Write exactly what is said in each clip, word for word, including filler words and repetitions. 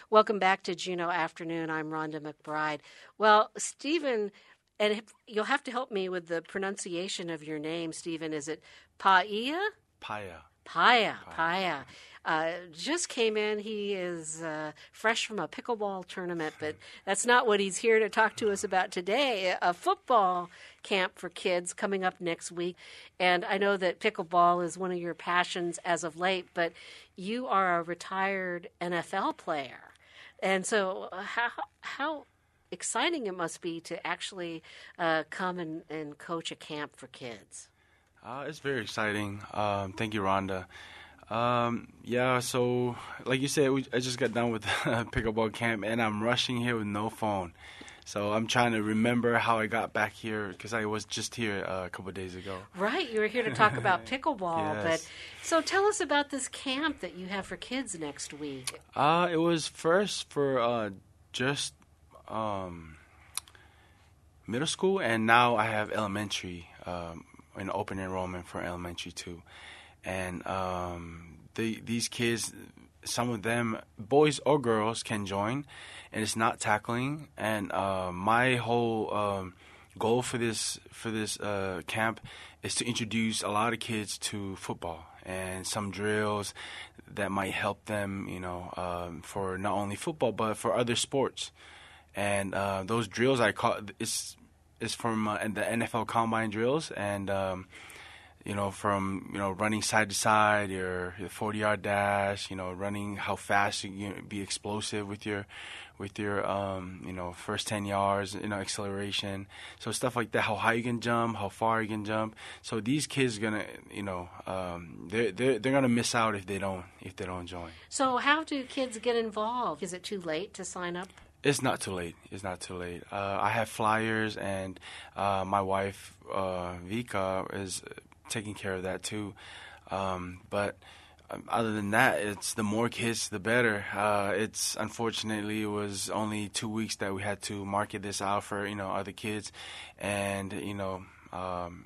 Welcome back to Juneau Afternoon. I'm Rhonda McBride. Well, Stephen, and if- you'll have to help me with the pronunciation of your name, Stephen. Is it Paia? Paya. Paya, Paya. Uh, just came in. He is uh, fresh from a pickleball tournament, but that's not what he's here to talk to us about today. A football camp for kids coming up next week. And I know that pickleball is one of your passions as of late, but you are a retired N F L player. And so how, how exciting it must be to actually uh, come and, and coach a camp for kids. Uh, it's very exciting. Um, thank you, Rhonda. Um, yeah, so like you said, we, I just got done with pickleball camp, and I'm rushing here with no phone. So I'm trying to remember how I got back here because I was just here uh, a couple of days ago. Right, you were here to talk about pickleball. Yes. But so tell us about this camp that you have for kids next week. Uh, it was first for uh, just um, middle school, and now I have elementary. Um, an open enrollment for elementary too, and um, the, these kids, some of them, boys or girls, can join, and it's not tackling. And uh, my whole um, goal for this for this uh, camp is to introduce a lot of kids to football and some drills that might help them, you know, um, for not only football but for other sports. And uh, those drills I call it's. is from uh, the N F L Combine drills, and um, you know, from you know running side to side, your your forty-yard dash, you know, running how fast you can be explosive with your with your um, you know first ten yards, you know, acceleration, so stuff like that. How high you can jump, how far you can jump. So these kids are gonna, you know, um, they're they're they're gonna miss out if they don't if they don't join. So how do kids get involved? Is it too late to sign up? It's not too late. It's not too late. Uh, I have flyers, and uh, my wife, uh, Vika, is taking care of that too. Um, but um, other than that, it's the more kids, the better. Uh, it's unfortunately it was only two weeks that we had to market this out for you know other kids, and you know um,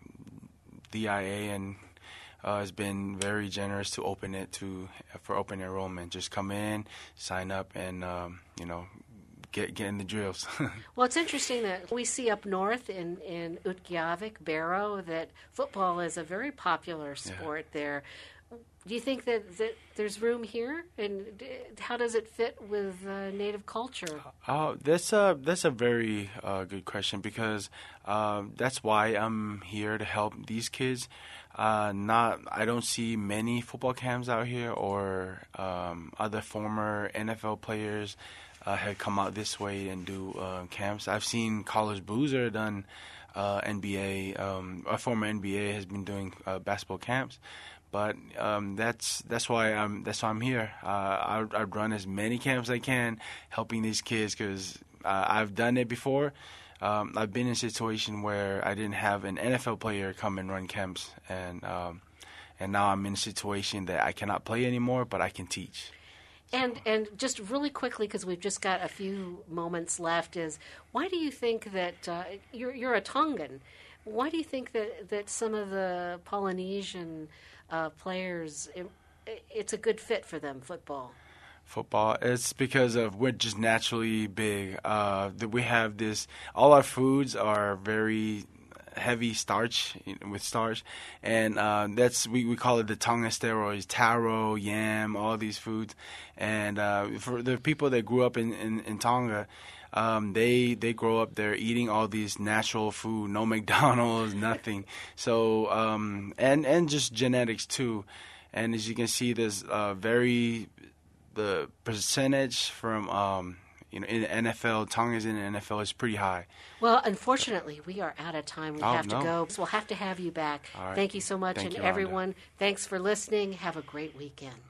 D I A and uh, has been very generous to open it to for open enrollment. Just come in, sign up, and um, you know. Get, get in the drills. Well, it's interesting that we see up north in, in Utqiagvik, Barrow, that football is a very popular sport yeah. there. Do you think that, that there's room here? And how does it fit with uh, native culture? Uh, that's, a, that's a very uh, good question because uh, that's why I'm here to help these kids. Uh, not, I don't see many football camps out here or um, other former N F L players Uh, had come out this way and do uh, camps. I've seen College Boozer done uh, N B A. Um, a former N B A has been doing uh, basketball camps, but um, that's that's why I'm that's why I'm here. Uh, I I run as many camps as I can, helping these kids because uh, I've done it before. Um, I've been in a situation where I didn't have an N F L player come and run camps, and um, and now I'm in a situation that I cannot play anymore, but I can teach. And and just really quickly, because we've just got a few moments left, is why do you think that uh, you're you're a Tongan? Why do you think that, that some of the Polynesian uh, players, it, it's a good fit for them, football? Football. It's because of we're just naturally big. Uh, that we have this. All our foods are very heavy starch with starch, and uh, that's we, we call it the Tongan steroids, taro, yam, all these foods. And uh, for the people that grew up in, in, in Tonga, um, they they grow up there eating all these natural food, no McDonald's, nothing. So um, and and just genetics too. And as you can see, there's uh, very the percentage from um, you know in the N F L, Tongans in the N F L is pretty high. Well, unfortunately, we are out of time. We oh, have to no. go. So we'll have to have you back. All right. Thank you so much. Thank and you, everyone, Rhonda. Thanks for listening. Have a great weekend.